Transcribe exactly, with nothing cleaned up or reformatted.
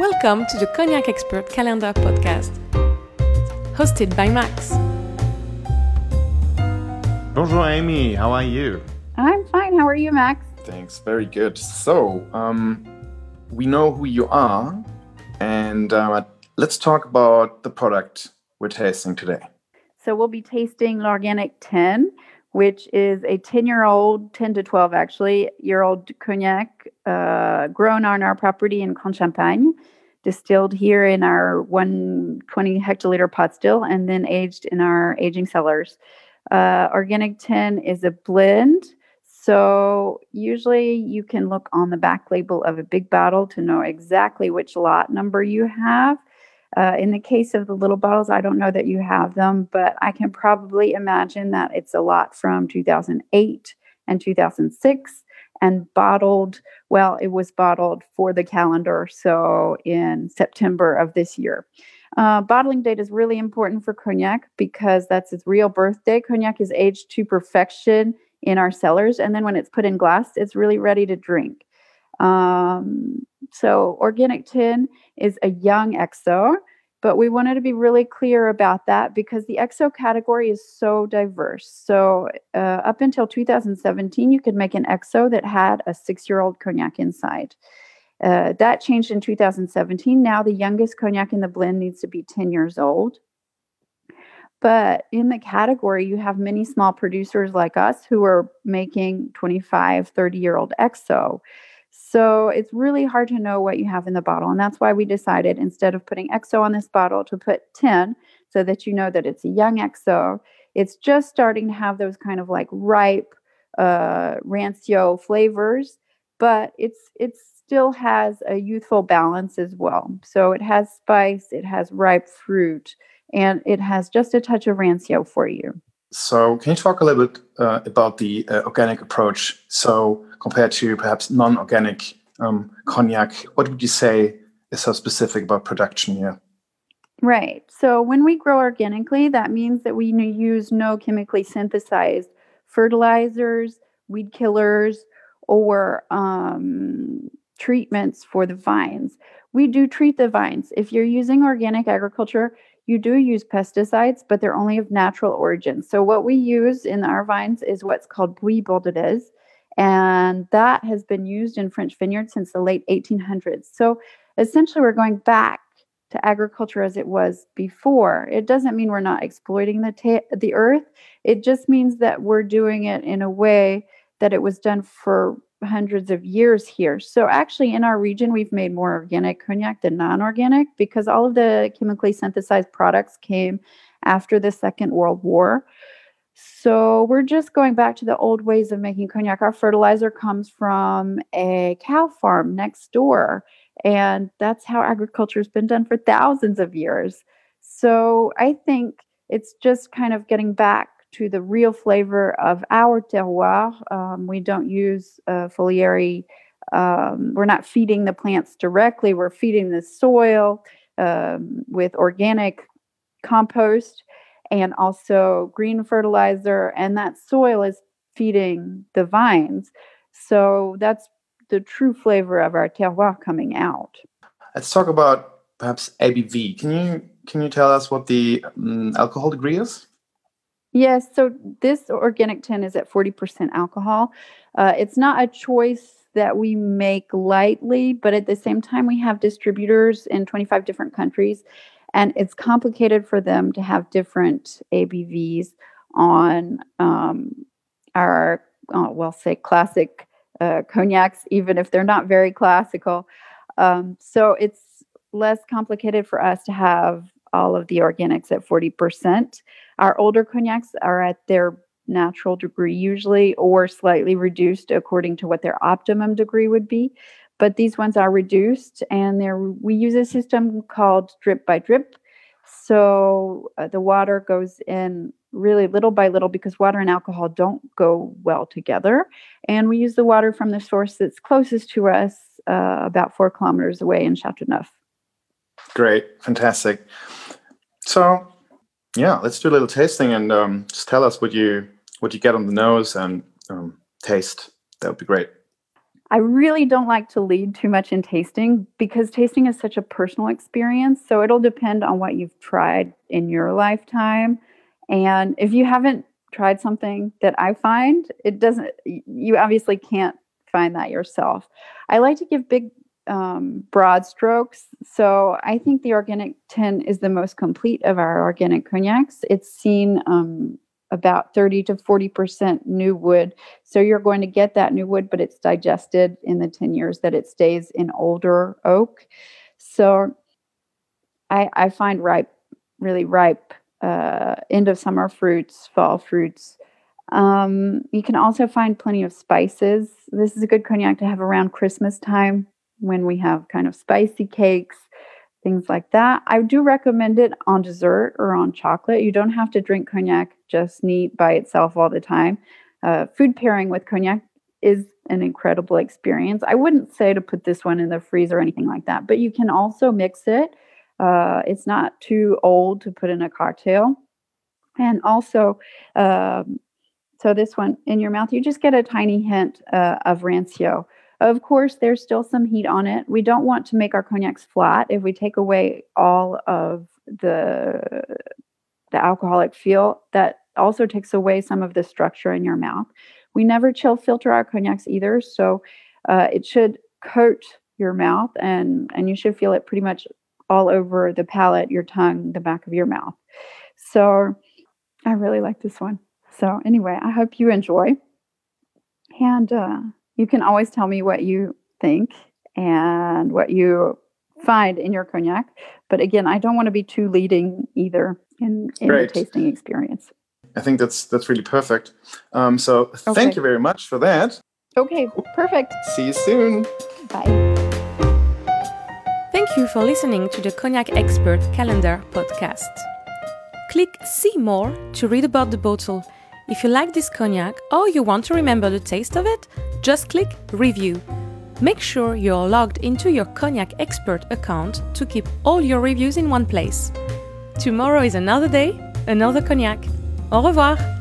Welcome to the Cognac Expert Calendar podcast, hosted by Max. Bonjour, Amy. How are you? I'm fine. How are you, Max? Thanks. Very good. So, um, we know who you are, and uh, let's talk about the product we're tasting today. So we'll be tasting L'Organic ten, which is a ten-year-old, ten to twelve actually, year-old cognac uh, grown on our property in Grande-Champagne, distilled here in our one hundred twenty hectoliter pot still, and then aged in our aging cellars. Uh, Organic ten is a blend. So usually you can look on the back label of a big bottle to know exactly which lot number you have. Uh, in the case of the little bottles, I don't know that you have them, but I can probably imagine that it's a lot from two thousand eight and two thousand six and bottled, well, it was bottled for the calendar, so in September of this year. Uh, bottling date is really important for cognac because that's its real birthday. Cognac is aged to perfection in our cellars, and then when it's put in glass, it's really ready to drink. Um, so Organic ten is a young X O, but we wanted to be really clear about that because the X O category is so diverse. So uh, up until two thousand seventeen, you could make an X O that had a six-year-old cognac inside. Uh, that changed in two thousand seventeen. Now the youngest cognac in the blend needs to be ten years old. But in the category, you have many small producers like us who are making twenty-five, thirty-year-old X O. So it's really hard to know what you have in the bottle. And that's why we decided, instead of putting X O on this bottle, to put ten so that you know that it's a young X O. It's just starting to have those kind of like ripe uh, rancio flavors, but it's it still has a youthful balance as well. So it has spice, it has ripe fruit, and it has just a touch of rancio for you. So can you talk a little bit uh, about the uh, organic approach? So compared to perhaps non-organic um, cognac, what would you say is so specific about production here? Right. So when we grow organically, that means that we use no chemically synthesized fertilizers, weed killers, or um, treatments for the vines. We do treat the vines. If you're using organic agriculture, you do use pesticides, but they're only of natural origin. So what we use in our vines is what's called Bouillie Bordelaise, and that has been used in French vineyards since the late eighteen hundreds. So essentially, we're going back to agriculture as it was before. It doesn't mean we're not exploiting the ta- the earth. It just means that we're doing it in a way that it was done for hundreds of years here. So actually in our region, we've made more organic cognac than non-organic because all of the chemically synthesized products came after the Second World War. So we're just going back to the old ways of making cognac. Our fertilizer comes from a cow farm next door, and that's how agriculture has been done for thousands of years. So I think it's just kind of getting back to the real flavor of our terroir. Um, we don't use uh, foliary. Um, we're not feeding the plants directly. We're feeding the soil um, with organic compost and also green fertilizer. And that soil is feeding the vines. So that's the true flavor of our terroir coming out. Let's talk about perhaps A B V. Can you can you tell us what the um, alcohol degree is? Yes, so this Organic ten is at forty percent alcohol. Uh, it's not a choice that we make lightly, but at the same time, we have distributors in twenty-five different countries, and it's complicated for them to have different A B Vs on um, our, uh, well, say, classic uh, cognacs, even if they're not very classical. Um, so it's less complicated for us to have all of the organics at forty percent. Our older cognacs are at their natural degree usually, or slightly reduced according to what their optimum degree would be. But these ones are reduced, and they're, we use a system called drip by drip. So uh, the water goes in really little by little because water and alcohol don't go well together. And we use the water from the source that's closest to us, uh, about four kilometers away in Châteauneuf. Great, fantastic. So, yeah, let's do a little tasting and um, just tell us what you what you get on the nose and um, taste. That would be great. I really don't like to lead too much in tasting because tasting is such a personal experience. So it'll depend on what you've tried in your lifetime. And if you haven't tried something that I find, it doesn't, you obviously can't find that yourself. I like to give big, um, broad strokes. So I think the Organic ten is the most complete of our organic cognacs. It's seen um, about thirty to forty percent new wood. So you're going to get that new wood, but it's digested in the ten years that it stays in older oak. So I, I find ripe, really ripe, uh, end of summer fruits, fall fruits. Um, you can also find plenty of spices. This is a good cognac to have around Christmas time when we have kind of spicy cakes, things like that. I do recommend it on dessert or on chocolate. You don't have to drink cognac just neat by itself all the time. Uh, food pairing with cognac is an incredible experience. I wouldn't say to put this one in the freezer or anything like that, but you can also mix it. Uh, it's not too old to put in a cocktail. And also, um, so this one in your mouth, you just get a tiny hint uh, of rancio. Of course, there's still some heat on it. We don't want to make our cognacs flat. If we take away all of the, the alcoholic feel, that also takes away some of the structure in your mouth. We never chill filter our cognacs either, so uh, it should coat your mouth, and, and you should feel it pretty much all over the palate, your tongue, the back of your mouth. So I really like this one. So anyway, I hope you enjoy. And uh, you can always tell me what you think and what you find in your cognac. But again, I don't want to be too leading either in, in the tasting experience. I think that's that's really perfect. Um, so okay. Thank you very much for that. Okay, perfect. See you soon. Bye. Thank you for listening to the Cognac Expert Calendar podcast. Click See More to read about the bottle. If you like this cognac or you want to remember the taste of it, just click Review. Make sure you're logged into your Cognac Expert account to keep all your reviews in one place. Tomorrow is another day, another cognac. Au revoir!